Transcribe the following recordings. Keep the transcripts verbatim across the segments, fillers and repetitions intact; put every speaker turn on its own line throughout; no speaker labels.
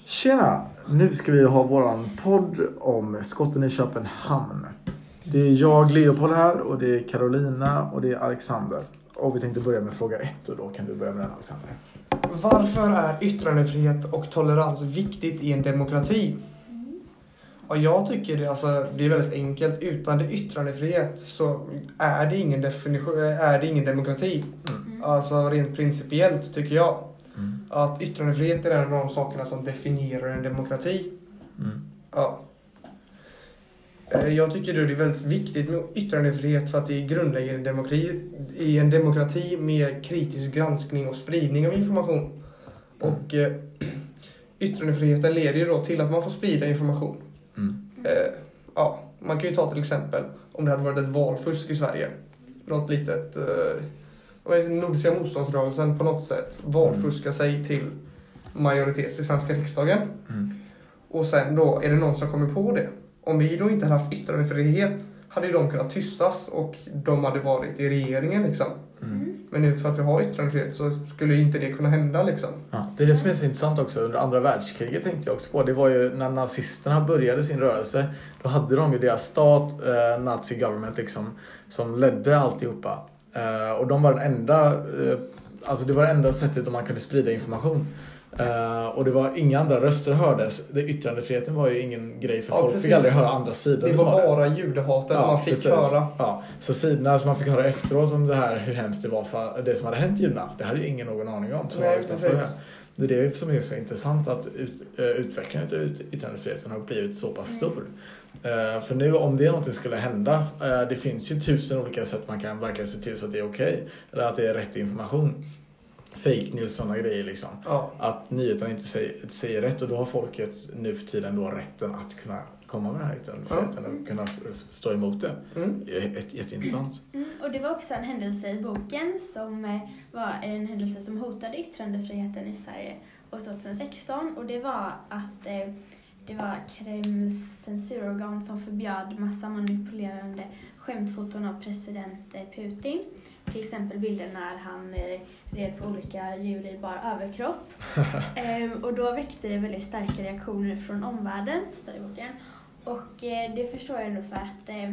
Tjena! Nu ska vi ha våran podd om skotten i Köpenhamn. Det är jag, Leopold här, och det är Carolina och det är Alexander. Och vi tänkte börja med fråga ett, och då kan du börja med den, Alexander.
Varför är yttrandefrihet och tolerans viktigt i en demokrati? Och jag tycker det, alltså, det är väldigt enkelt. Utan det yttrandefrihet så är det ingen, definition, är det ingen demokrati. Mm. Alltså rent principiellt tycker jag. Mm. Att yttrandefrihet är en av de sakerna som definierar en demokrati. Mm. Ja. Jag tycker det är väldigt viktigt med yttrandefrihet för att det är grundläggande demokrati, i en demokrati med kritisk granskning och spridning av information. Mm. Och eh, yttrandefriheten leder ju då till att man får sprida information. Mm. Eh, ja, man kan ju ta till exempel om det hade varit ett valfusk i Sverige. Något litet... Eh, Nordiska motståndsrörelsen på något sätt valfuska sig till majoritet i svenska riksdagen. Mm. Och sen då är det någon som kommer på det. Om vi då inte hade haft yttrandefrihet hade ju de kunnat tystas och de hade varit i regeringen liksom. Mm. Men nu för att vi har yttrandefrihet så skulle ju inte det kunna hända liksom.
Ja, det är det som är så intressant också. Under andra världskriget tänkte jag också på. Det var ju när nazisterna började sin rörelse. Då hade de ju deras stat, eh, nazi government liksom, som ledde alltihopa. Uh, och de var den enda uh, alltså det var det enda sättet om man kunde sprida information. Uh, och det var inga andra röster hördes. Det, yttrandefriheten var ju ingen grej för ja, folk. Precis. Fick aldrig höra andra sidor.
Det var bara judehatet ja, man fick precis. höra.
Ja. Så sidorna som man fick höra efteråt om det här, hur hemskt det var för det som hade hänt judarna, det hade ju ingen någon aning om. Så Nej, utanför det. Det är det som är så intressant, att ut, uh, utvecklingen av yttrandefriheten har blivit så pass stor. Mm. Uh, för nu om det är något som skulle hända, uh, det finns ju tusen olika sätt man kan verkligen se till så att det är okej. Okay, eller att det är rätt information. Fake news, sådana grejer liksom. Ja. Att nyheterna inte säger, säger rätt, och då har folket nu för tiden då rätten att kunna komma med den här yttrandefriheten ja. och kunna stå emot det. Mm. Ett, jätteintressant.
Mm. Och det var också en händelse i boken som var en händelse som hotade yttrandefriheten i Sverige år tjugohundrasexton, och det var att eh, det var Kremls censurorgan som förbjöd massa manipulerande skämtfoton av president Putin. Till exempel bilder när han eh, red på olika djur i bara överkropp. ehm, och då väckte det väldigt starka reaktioner från omvärlden, står i boken. Och eh, det förstår jag ändå för att eh,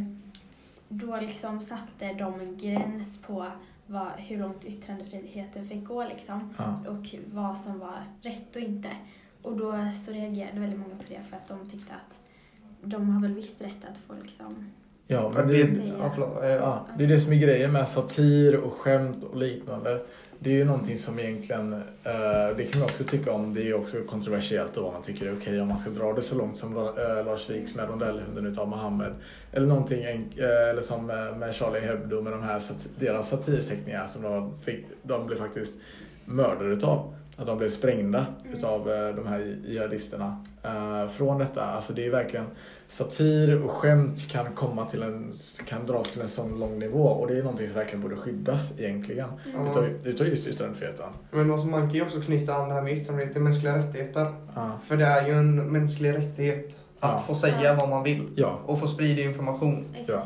då liksom satte de en gräns på vad, hur långt yttrandefriheten fick gå liksom. Ja. Och vad som var rätt och inte. Och då så reagerade väldigt många på det för att de tyckte att de har väl visst rätt att få liksom...
Ja, men det, ja, ja, det är det som är grejen med satir och skämt och liknande. Det är ju någonting som egentligen, uh, det kan man också tycka om, det är ju också kontroversiellt då, vad man tycker är okej okay, om man ska dra det så långt som uh, Lars Vilks med rondellhunden utav Mohammed. Eller någonting, uh, eller som uh, med Charlie Hebdo med de här sat- deras satirteckningar som de, fick, de blev faktiskt mördade utav. Att de blev sprängda utav uh, de här jihadisterna. Uh, från detta, alltså det är verkligen satir och skämt kan komma till en, kan dras till en sån lång nivå, och det är någonting som verkligen borde skyddas egentligen mm. utav, utav just yttrandefriheten.
Men alltså, man kan ju också knyta an det här med yttrandefrihet till mänskliga rättigheter. Ah. För det är ju en mänsklig rättighet att ah. få säga vad man vill ja. och få sprida information.
Ja.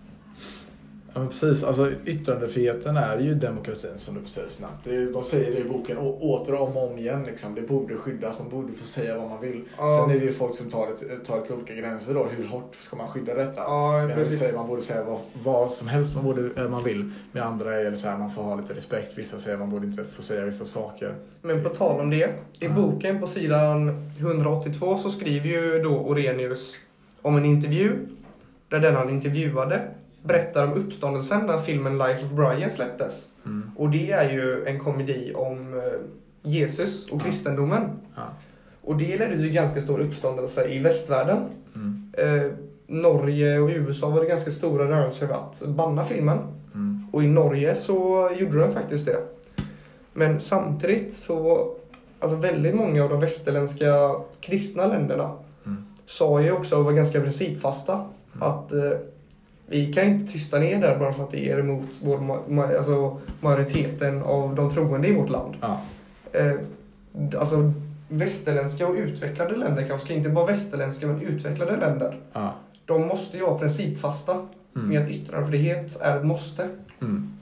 Ja, men precis. Alltså, yttrandefriheten är ju demokratin, som du precis nämnt. Det, de säger det i boken å, åter och om och om igen. Liksom. Det borde skyddas, man borde få säga vad man vill. Ja. Sen är det ju folk som tar ett, tar ett olika gränser då. Hur hårt ska man skydda detta? Ja, säger, man borde säga vad, vad som helst man, borde, man vill. Med andra är det så här, man får ha lite respekt. Vissa säger man borde inte få säga vissa saker.
Men på tal om det, i boken på sidan hundraåttiotvå så skriver ju då Orenius om en intervju där den han intervjuade berättar om uppståndelsen när filmen Life of Brian släpptes. Mm. Och det är ju en komedi om Jesus och kristendomen. Ja. Och det ledde ju ganska stor uppståndelse i västvärlden. Mm. Eh, Norge och U S A var det ganska stora rörelser att banna filmen. Mm. Och i Norge så gjorde de faktiskt det. Men samtidigt så, alltså väldigt många av de västerländska kristna länderna mm. sa ju också och var ganska principfasta mm. att eh, vi kan inte tysta ner där bara för att det är emot vår, ma- alltså majoriteten av de troende i vårt land. Ja. Eh, alltså västerländska och utvecklade länder, kanske inte bara västerländska men utvecklade länder. Ja. De måste ju vara principfasta mm. med att yttrandefrihet är ett måste. Mm.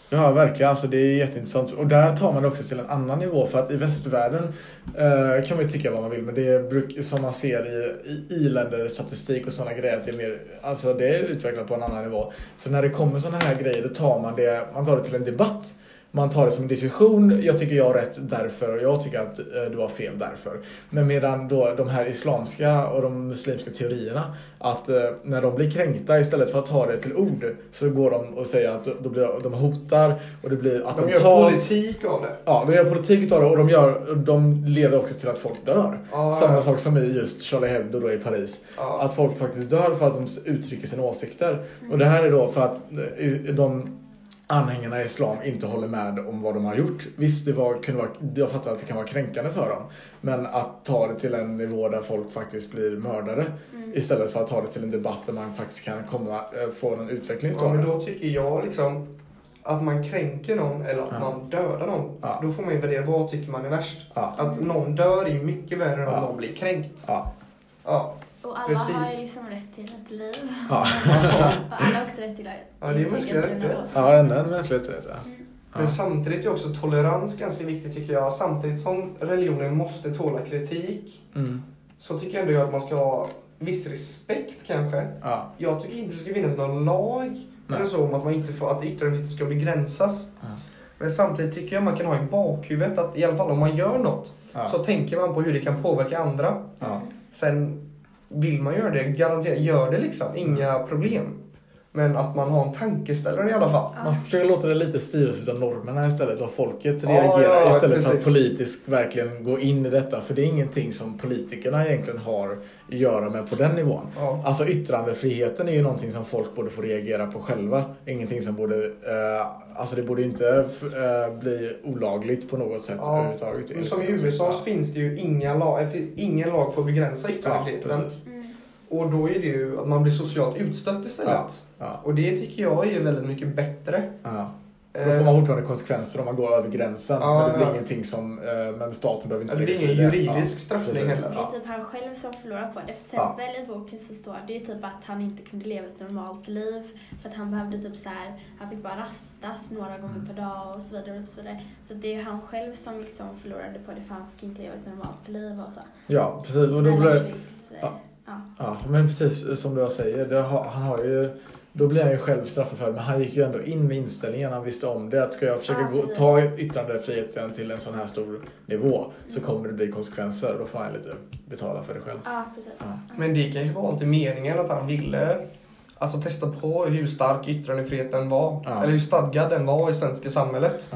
Ja, verkligen. Alltså, det är jätteintressant. Och där tar man det också till en annan nivå. För att i västvärlden eh, kan man ju tycka vad man vill. Men det är bruk- som man ser i, i i-länder, statistik och sådana grejer. Att det är mer, alltså det är utvecklat på en annan nivå. För när det kommer sådana här grejer, då tar man det, man tar det till en debatt. Man tar det som en diskussion. Jag tycker jag har rätt därför och jag tycker att eh, du har fel därför. Men medan då de här islamska och de muslimska teorierna, att eh, när de blir kränkta istället för att ta det till ord, så går de och säger att då blir, de hotar och det blir attentat.
De gör politik av det.
Ja, de gör politik av det och de, gör, de leder också till att folk dör.
Ah,
Samma
ja.
sak som i just Charlie Hebdo då i Paris.
Ah.
Att folk faktiskt dör för att de uttrycker sina åsikter. Mm. Och det här är då för att eh, de anhängarna i islam inte håller med om vad de har gjort. Visst, det var, kunde vara, jag fattar att det kan vara kränkande för dem. Men att ta det till en nivå där folk faktiskt blir mördare. Mm. Istället för att ta det till en debatt där man faktiskt kan komma, få en utveckling
ja,
av
men
det.
då tycker jag liksom att man kränker någon eller att ja. man dödar någon. Ja. Då får man ju värdera, vad tycker man är värst? Ja. Att någon dör är ju mycket värre än att ja. någon blir kränkt.
Ja.
Ja.
Och alla
Precis.
har ju liksom rätt till ett liv.
Ja.
Och alla har också rätt till att
ja, det är mänsklig rättighet.
Ja, en, en mänsklig rättighet, ja.
Mm.
Men samtidigt är också tolerans ganska viktigt tycker jag. Samtidigt som religionen måste tåla kritik. Mm. Så tycker jag ändå att man ska ha viss respekt kanske. Ja. Jag tycker inte det ska finnas någon lag eller så om att man inte får, att yttrandefriheten ska begränsas. Ja. Men samtidigt tycker jag man kan ha i bakhuvudet att i alla fall om man gör något ja. så tänker man på hur det kan påverka andra. Ja. Sen vill man göra det, garanterat gör det liksom, inga mm. problem. Men att man har en tankeställare i alla fall.
Man ska försöka låta det lite styras av normerna istället, vad folket reagerar ja, ja, istället precis. För att politiskt verkligen gå in i detta. För det är ingenting som politikerna egentligen har att göra med på den nivån. Ja. Alltså yttrandefriheten är ju någonting som folk borde få reagera på själva. Ingenting som borde, eh, alltså det borde inte eh, bli olagligt på något sätt
ja.
överhuvudtaget.
Men som i U S A så finns det ju inga lag, ingen lag för att begränsa yttrandefriheten.
Ja, precis.
Och då är det ju att man blir socialt utstött istället. Ja, ja. Och det tycker jag är väldigt mycket bättre.
Ja. För då får man fortfarande konsekvenser om man går över gränsen. Ja, men det blir ja. ingenting som, men staten behöver inte
lägga sig i det. Det blir ingen juridisk ja, straffning heller.
Det är typ han själv som förlorar på det. För exempel ja. i boken så står det ju typ att han inte kunde leva ett normalt liv. För att han behövde typ så här, han fick bara rastas några gånger per dag och så vidare. Och så vidare. Så det är han själv som liksom förlorade på det, för han fick inte leva ett normalt liv och så.
Ja, precis. Och då blir
ja.
Ja. ja, men precis som du säger, det har, han har ju, då blir han ju själv strafförföljd, men han gick ju ändå in med inställningen, han visste om det, att ska jag försöka ja, gå, ta yttrandefriheten till en sån här stor nivå mm. så kommer det bli konsekvenser och då får han lite betala för det själv.
Ja, precis. Ja.
Men det kan ju vara inte meningen att han ville alltså testa på hur stark yttrandefriheten var, ja. eller hur stadgad den var i svenska samhället. Ja.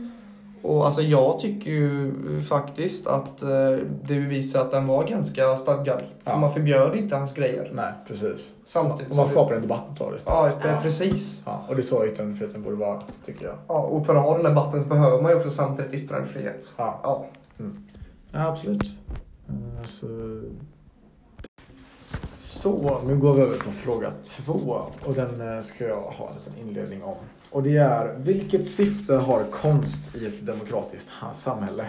Och alltså jag tycker ju faktiskt att eh, det visar att den var ganska stadgad. Ja. För man förbjöd inte hans grejer.
Nej, precis.
Samtidigt
och man skapar en debatt av det
istället. Ja, precis.
Ja, och det är så yttrandefriheten borde vara, tycker jag.
Ja, och för att ha den här debatten så behöver man ju också samtidigt yttrandefrihet.
Ja,
ja.
Mm. Ja absolut. Alltså... Så, nu går vi över på fråga två. Och den ska jag ha en liten inledning om. Och det är, vilket syfte har konst i ett demokratiskt samhälle?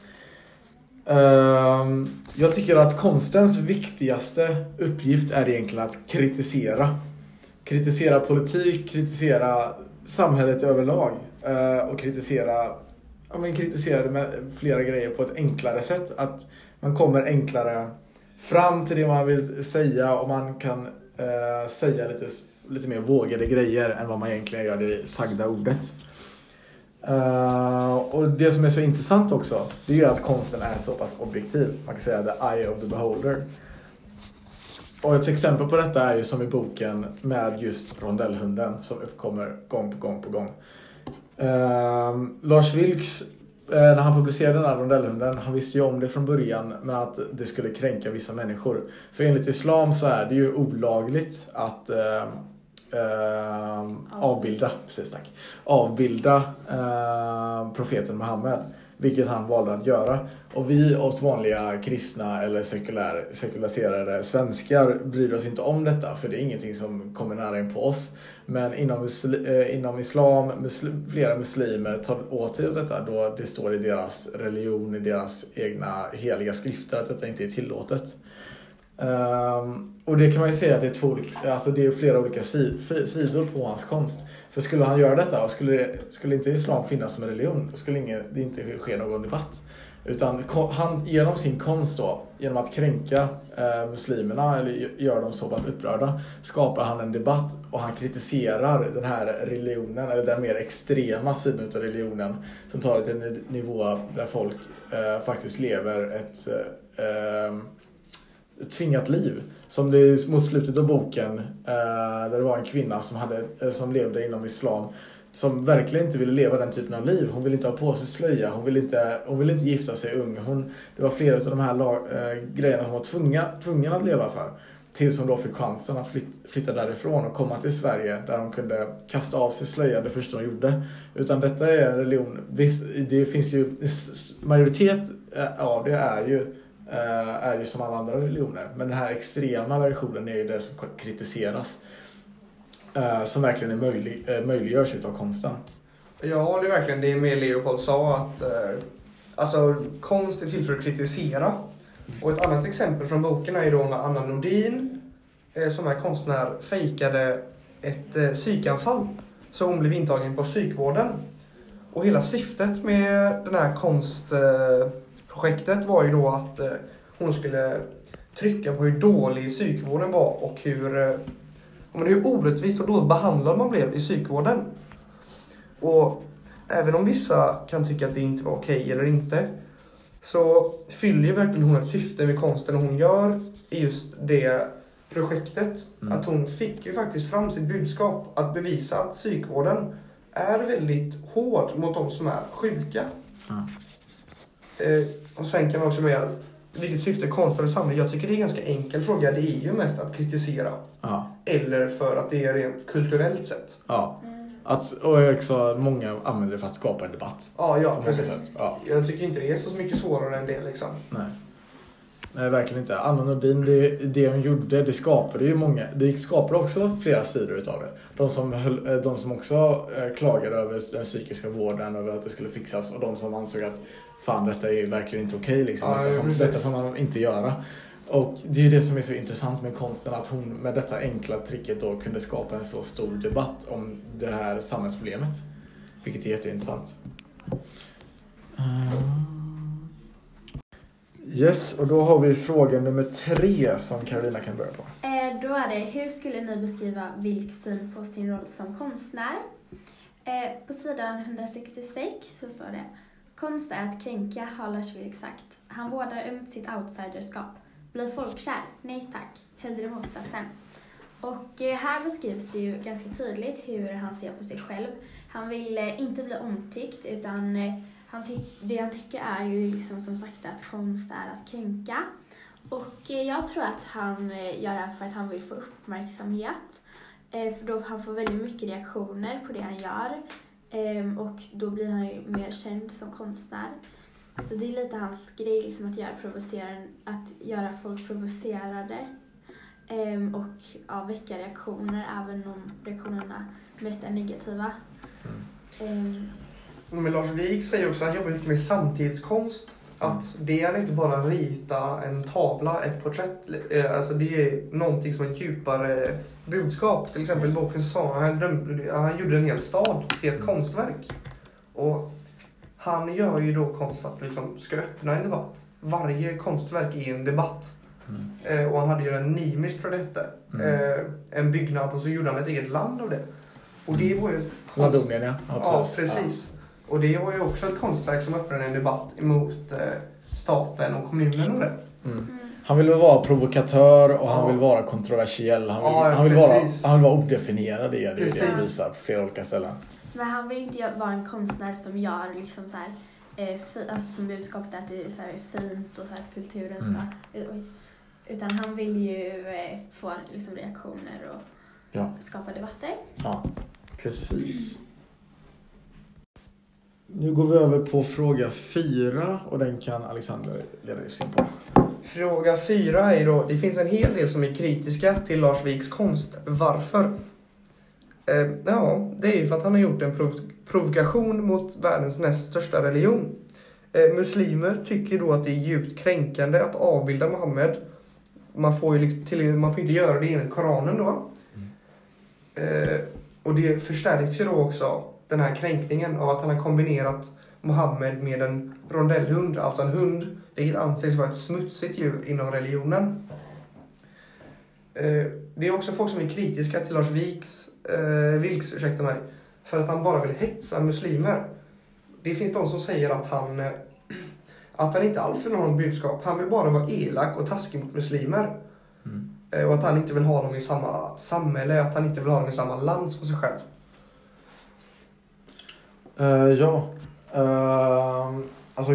Uh, jag tycker att konstens viktigaste uppgift är egentligen att kritisera. Kritisera politik, kritisera samhället överlag. Uh, och kritisera, ja, men kritisera det med flera grejer på ett enklare sätt. Att man kommer enklare fram till det man vill säga och man kan uh, säga lite... lite mer vågade grejer än vad man egentligen gör det sagda ordet. Uh, och det som är så intressant också, det är ju att konsten är så pass objektiv. Man kan säga the eye of the beholder. Och ett exempel på detta är ju som i boken med just rondellhunden som uppkommer gång på gång på gång. Uh, Lars Vilks, uh, när han publicerade den här rondellhunden, han visste ju om det från början med att det skulle kränka vissa människor. För enligt islam så är det ju olagligt att uh, Uh, avbilda precis tack avbilda uh, profeten Muhammed, vilket han valde att göra. Och vi oss vanliga kristna eller sekulär, sekulariserade svenskar bryr oss inte om detta, för det är ingenting som kommer nära in på oss. Men inom, musli, uh, inom islam, muslim, flera muslimer tar åt sig av detta, då det står i deras religion, i deras egna heliga skrifter att detta inte är tillåtet. Um, och det kan man ju säga att det är två olika, alltså det är flera olika si, sidor på hans konst. För skulle han göra detta och skulle, skulle inte islam finnas som en religion, då skulle ingen, det inte ske någon debatt. Utan han genom sin konst då, genom att kränka eh, muslimerna eller göra dem så pass upprörda, skapar han en debatt och han kritiserar den här religionen, eller den mer extrema sidan av religionen, som tar det till en nivå där folk eh, faktiskt lever ett eh, tvingat liv. Som det mot slutet av boken, eh, där det var en kvinna som, hade, eh, som levde inom islam, som verkligen inte ville leva den typen av liv. Hon ville inte ha på sig slöja, hon ville inte, hon ville inte gifta sig ung. Hon, det var flera av de här lag, äh, grejerna som var tvunga, tvungen att leva för. Tills hon då fick chansen att flyt, flytta därifrån och komma till Sverige, där hon kunde kasta av sig slöja det första hon gjorde. Utan detta är en religion, visst, det finns ju, majoritet av det är ju, är ju som alla andra religioner. Men den här extrema versionen är ju det som kritiseras. Uh, som verkligen är möjlig, uh, möjliggörs utav konsten.
Ja, det är verkligen det med Leopold sa, att uh, alltså, konst är till för att kritisera. Och ett annat exempel från boken är då när Anna Nordin, uh, som är konstnär, fejkade ett uh, psykanfall. Så hon blev intagen på psykvården. Och hela syftet med den här konstprojektet uh, var ju då att uh, hon skulle trycka på hur dålig psykvården var och hur... Uh, Men hur orättvist och då behandlad man blev i psykvården. Och även om vissa kan tycka att det inte var okej eller inte, så fyller ju verkligen hon ett syfte med konsten hon gör i just det projektet. Mm. Att hon fick ju faktiskt fram sitt budskap att bevisa att psykvården är väldigt hård mot de som är sjuka. Mm. Eh, och sen kan man också med vilket syfte konst eller samhälle. Jag tycker det är en ganska enkel fråga. Det är ju mest att kritisera. Ja. Eller för att det är rent kulturellt sett.
Ja. Att, och också många använder det för att skapa en debatt.
Ja, ja, precis. Ja. Jag tycker inte det är så mycket svårare än det liksom.
Nej. Nej, verkligen inte. Anna Nordin, det, det hon gjorde, det skapade ju många. Det skapade också flera sidor utav det. De som, höll, de som också klagade över den psykiska vården, över att det skulle fixas. Och de som ansåg att fan, detta är verkligen inte okej. Liksom. Ja, detta, får, detta får man inte göra. Och det är ju det som är så intressant med konsten, att hon med detta enkla tricket då kunde skapa en så stor debatt om det här samhällsproblemet. Vilket är jätteintressant. Yes, och då har vi fråga nummer tre som Carolina kan börja på.
Eh, då är det, hur skulle ni beskriva Wilks syn på sin roll som konstnär? Eh, på sidan etthundrasextiosex så står det: konst är att kränka, har Lars Vilks sagt. Han vårdar ömt sitt outsiderskap. Blir folkkär? Nej tack. Hellre motsatsen. Och eh, här beskrivs det ju ganska tydligt hur han ser på sig själv. Han vill eh, inte bli omtyckt, utan eh, han ty- det han tycker är ju liksom som sagt att konst är att kränka. Och eh, jag tror att han eh, gör det här för att han vill få uppmärksamhet. Eh, för då han får väldigt mycket reaktioner på det han gör. Eh, och då blir han ju mer känd som konstnär. Så det är lite hans grej liksom, att göra provocerande, att göra folk provocerade. Um, och ja, väcka reaktioner, även om reaktionerna mest är negativa. Mm. Um,
Men Lars Vilks säger också att han jobbar mycket med samtidskonst. Mm. Att det är inte bara rita en tavla, ett porträtt. Alltså det är någonting som är ett djupare budskap. Till exempel boken sa han, han gjorde en hel stad till ett mm. konstverk. Och han gör ju då konst för att liksom ska öppna en debatt. Varje konstverk är en debatt. Mm. Eh, och han hade ju en Nimis för detta. Mm. Eh, en byggnad, och så gjorde han ett eget land av det. Och det var ju konst...
Ladonien, ja. Ja, precis.
Ja, precis. Ja. Och det var ju också ett konstverk som öppnade en debatt emot eh, staten och kommunen och det.
Mm. Mm. Han vill vara provokatör och ja. han vill vara kontroversiell. Han vill, ja, han vill, vara, han vill vara odefinierad. Det är det det visar på flera olika ställen.
Men han vill inte vara en konstnär som gör liksom så här, eh, fi, alltså som budskapet att det är så här fint och så här att kulturen ska... Mm. Utan han vill ju eh, få liksom reaktioner och ja. skapa debatter.
Ja, precis. Nu går vi över på fråga fyra och den kan Alexander leda in på.
Fråga fyra är då, det finns en hel del som är kritiska till Lars Vilks konst. Varför? Eh, ja, det är ju för att han har gjort en prov- provokation mot världens näst största religion. Eh, muslimer tycker då att det är djupt kränkande att avbilda Muhammed man får ju liksom till, man får inte göra det enligt Koranen då. Mm. Eh, och det förstärks ju då också den här kränkningen av att han har kombinerat Mohammed med en rondellhund, alltså en hund, vilket anses vara ett smutsigt djur inom religionen. Eh, det är också folk som är kritiska till Lars Vilks, eh, Vilks ursäkta mig, för att han bara vill hetsa muslimer. Det finns de som säger att han eh, att han inte alls vill ha någon budskap. Han vill bara vara elak och taskig mot muslimer. Mm. Eh, och att han inte vill ha dem i samma samhälle, att han inte vill ha dem i samma land som sig själv.
Uh, ja. Uh, alltså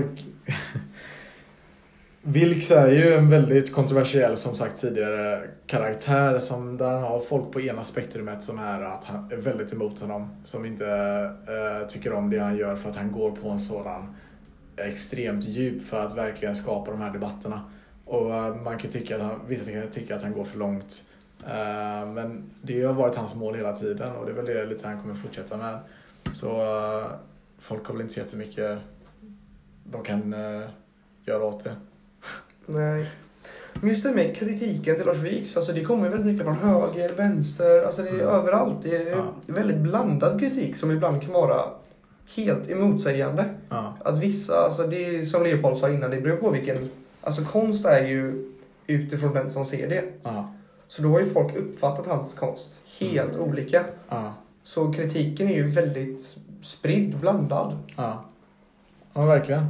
Vilks är ju en väldigt kontroversiell, som sagt tidigare, karaktär som där han har folk på ena spektrumet som är att han är väldigt emot honom, som inte uh, tycker om det han gör för att han går på en sådan extremt djup för att verkligen skapa de här debatterna. Och uh, man kan tycka att han, vissa kan tycka att han går för långt. Uh, men det har varit hans mål hela tiden och det är väl det lite han kommer fortsätta med. Så uh, folk har väl inte så jättemycket de kan uh, göra åt det.
Nej. Men just det med kritiken till Lars Vilks, alltså det kommer väldigt mycket från höger, vänster, alltså det är mm. överallt. Det är ja. väldigt blandad kritik som ibland kan vara helt emotsägande. Ja. Att vissa, alltså det är som Leopold sa innan, det beror på vilken, alltså konst är ju utifrån den som ser det. Ja. Så då har ju folk uppfattat hans konst helt mm. olika. Ja. Så kritiken är ju väldigt spridd, blandad.
Ja, ja verkligen.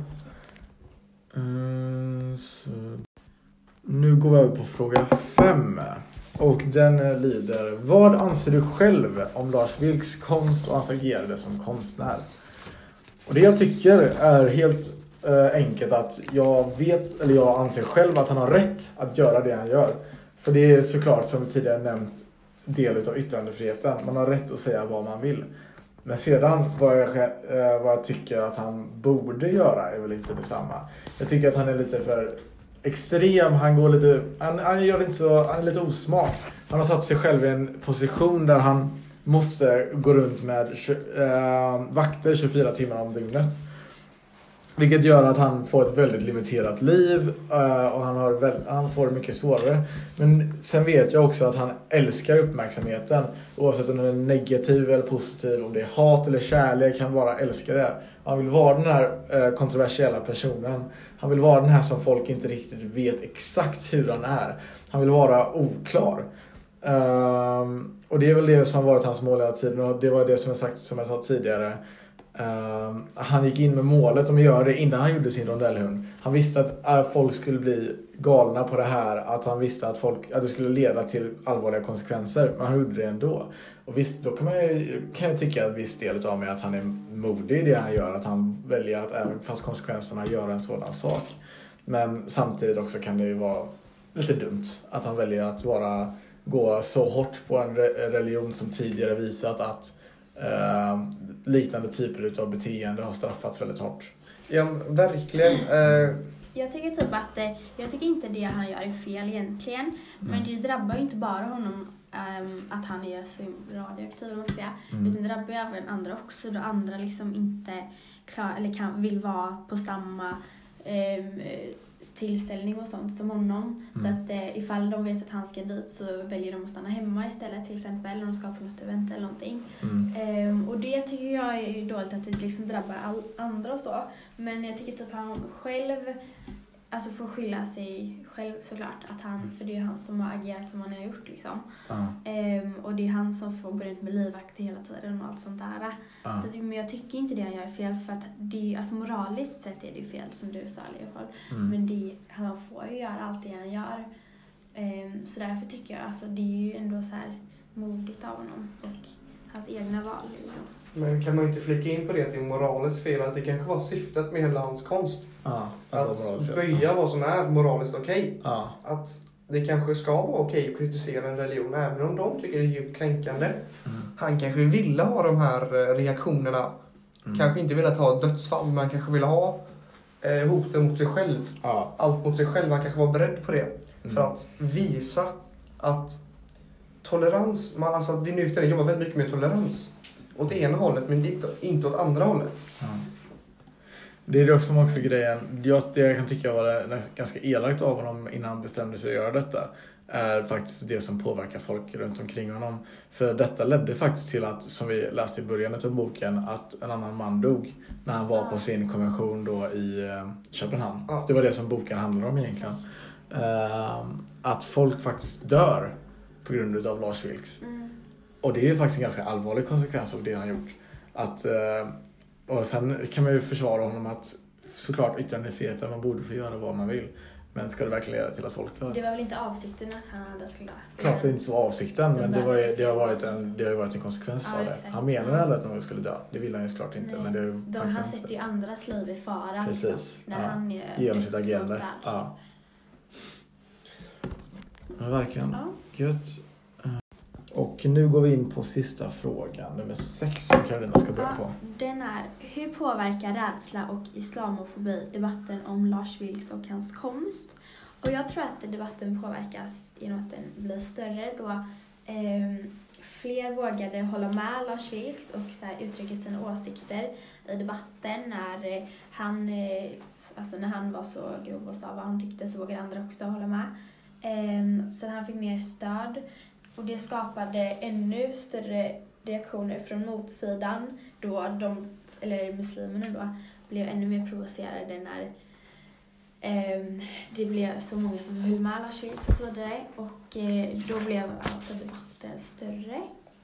Mm, så. Nu går vi över på fråga fem. Och den lyder: vad anser du själv om Lars Vilks konst och hans agerande som konstnär? Och det jag tycker är helt äh, enkelt att jag vet, eller jag anser själv att han har rätt att göra det han gör. För det är såklart, som vi tidigare nämnt, del av yttrandefriheten. Man har rätt att säga vad man vill. Men sedan vad jag, äh, vad jag tycker att han borde göra är väl inte detsamma. Jag tycker att han är lite för extrem, han går lite han, han gör inte så, han är lite osmart. Han har satt sig själv i en position där han måste gå runt med äh, vakter tjugofyra timmar om dygnet. Vilket gör att han får ett väldigt limiterat liv äh, och han, har väl, han får det mycket svårare. Men sen vet jag också att han älskar uppmärksamheten. Oavsett om den är negativ eller positiv, om det är hat eller kärlek, han bara älskar det. Han vill vara den här äh, kontroversiella personen. Han vill vara den här som folk inte riktigt vet exakt hur han är. Han vill vara oklar. Um, och det är väl det som har varit hans mål hela tiden. Och det var det som jag sagt, som jag sa tidigare. Uh, han gick in med målet om att göra det innan han gjorde sin rondellhund. Han visste att uh, folk skulle bli galna på det här, att han visste att, folk, att det skulle leda till allvarliga konsekvenser, men han gjorde det ändå. Och visst, då kan, man ju, kan jag tycka att viss del av mig att han är modig i det han gör, att han väljer att även fast konsekvenserna gör en sådan sak. Men samtidigt också kan det ju vara lite dumt att han väljer att vara, gå så hårt på en re- religion som tidigare visat att Uh, liknande typer av beteende har straffats väldigt hårt.
Ja, verkligen. Uh...
Jag tycker typ att eh, jag tycker inte det han gör är fel egentligen, mm. men det drabbar ju inte bara honom um, att han är så radioaktiv, om man ska säga, mm. utan det drabbar ju även andra också, då andra liksom inte klar, eller kan, vill vara på samma um, tillställning och sånt som honom. Mm. Så att eh, ifall de vet att han ska dit så väljer de att stanna hemma istället, till exempel, eller de ska på något event eller någonting. Mm. Ehm, och det tycker jag är dåligt att det liksom drabbar all, andra och så. Men jag tycker typ han själv alltså får skylla sig själv såklart, att han, för det är han som har agerat som han har gjort liksom. Uh. Ehm, och det är han som får gå runt med livvakter hela tiden och allt sånt där. Uh. Så det, men jag tycker inte det han gör fel, för att det, alltså moraliskt sett är det ju fel, som du sa i alla fall. Mm. Men det, han får ju göra allt det han gör. Ehm, så därför tycker jag, alltså det är ju ändå så här modigt av honom och hans egna val liksom.
Men kan man inte flika in på det till moraliskt fel, att det kanske var syftet med hela hans konst? Ja, att böja vad som är moraliskt okej. Okay. Ja. Att det kanske ska vara okej okay att kritisera en religion, även om de tycker det är djupt kränkande. Mm. Han kanske ville ha de här reaktionerna. Mm. Kanske inte ville ta dödsfall, men kanske ville ha eh, hoten mot sig själv. Ja. Allt mot sig själv, han kanske var beredd på det. Mm. För att visa att tolerans, man, alltså att vi nu för tiden jobbar väldigt mycket med tolerans. Åt det ena hållet, men inte, inte åt andra hållet.
Det är det som också grejen. Jag, det jag kan tycka var ganska elakt av honom innan han bestämde sig att göra detta är faktiskt det som påverkar folk runt omkring honom. För detta ledde faktiskt till att, som vi läste i början av boken, att en annan man dog när han var på sin konvention då i eh, Köpenhamn. Ja. Det var det som boken handlar om egentligen. Uh, att folk faktiskt dör på grund av Lars Vilks. Mm. Och det är ju faktiskt en ganska allvarlig konsekvens av det han gjort. Att, uh, och sen kan man ju försvara honom att såklart yttrandefriheten, man borde få göra vad man vill. Men ska det verkligen leda till att folk dör?
Det var väl inte avsikten att han andra skulle dö?
Klart det inte var avsikten, men det, var, det, har varit en, det har varit en konsekvens ja, av det. Exakt. Han menar aldrig att någon skulle dö. Det vill han ju såklart inte. Men det är
De, han sätter inte. ju andras liv i fara.
Precis.
Liksom, när
ja.
han är
genom sitt agerande. Ja. Ja, verkligen. Ja. Gött. Och nu går vi in på sista frågan, nummer sex som Karolina ska börja
ja,
på.
Den är, hur påverkar rädsla och islamofobi debatten om Lars Vilks och hans konst? Och jag tror att debatten påverkas genom att den blir större då eh, fler vågade hålla med Lars Vilks och så här, uttrycka sina åsikter i debatten. När han, eh, alltså när han var så grov och sa vad han tyckte så vågade andra också hålla med. Eh, så han fick mer stöd. Och det skapade ännu större reaktioner från motsidan då de, eller muslimerna då, blev ännu mer provocerade när eh, det blev så många som höll med Lars Vilks och så vidare. Och eh, då blev alltså debatten större.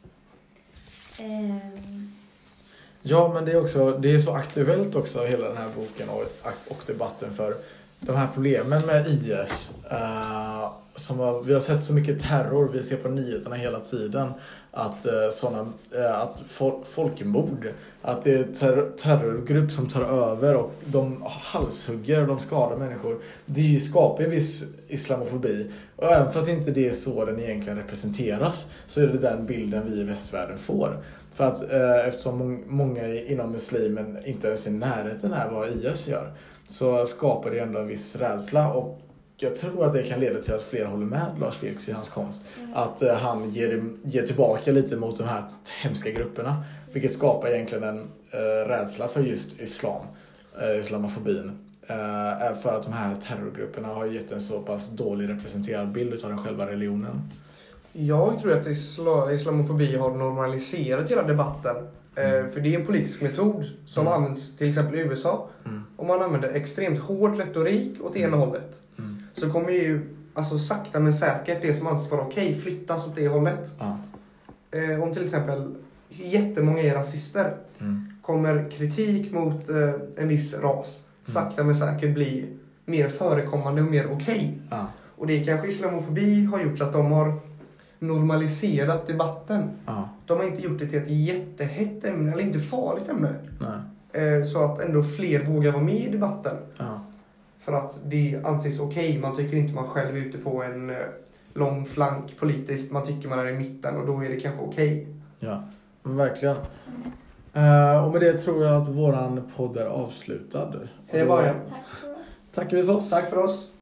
Eh.
Ja, men det är också det är så aktuellt också hela den här boken och, och debatten för de här problemen med I S. Uh, som har, vi har sett så mycket terror, vi ser på nyheterna hela tiden att uh, såna, uh, att fol- folkmord, att det är ter- terrorgrupp som tar över och de halshugger och de skadar människor. Det skapar en viss islamofobi. Och även fast inte det är så den egentligen representeras så är det den bilden vi i västvärlden får. För att uh, eftersom må- många inom muslimen inte ens är i närheten här vad I S gör, så skapar det ändå en viss rädsla och jag tror att det kan leda till att fler håller med Lars Vilks i hans konst. Mm. Att uh, han ger, ger tillbaka lite mot de här hemska grupperna. Vilket skapar egentligen en uh, rädsla för just islam, uh, islamofobin. Uh, för att de här terrorgrupperna har gett en så pass dålig representerad bild av den själva religionen.
Jag tror att isla- islamofobi har normaliserat hela debatten. Mm. Uh, för det är en politisk metod som mm. används till exempel i U S A. Mm. Om man använder extremt hård retorik åt ena mm. hållet. Mm. Så kommer ju alltså sakta men säkert det som anses vara okej flyttas åt det hållet. Ah. Eh, om till exempel jättemånga är rasister mm. kommer kritik mot eh, en viss ras mm. sakta men säkert bli mer förekommande och mer okej. Ah. Och det kanske islamofobi har gjort så att de har normaliserat debatten. Ah. De har inte gjort det till ett jättehett ämne eller inte farligt ämne. Nej. Eh, så att ändå fler vågar vara med i debatten. Ah. För att det anses okej. Okay. Man tycker inte man själv är ute på en lång flank politiskt. Man tycker man är i mitten och då är det kanske okej. Okay.
Ja, men verkligen. Uh, och med det tror jag att våran podd är avslutad.
Hej bara.
Tack för oss.
Tackar vi för oss.
Tack för oss.